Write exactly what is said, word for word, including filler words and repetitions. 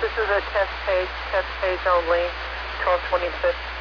This is a test page, test page only, twelve twenty-fifth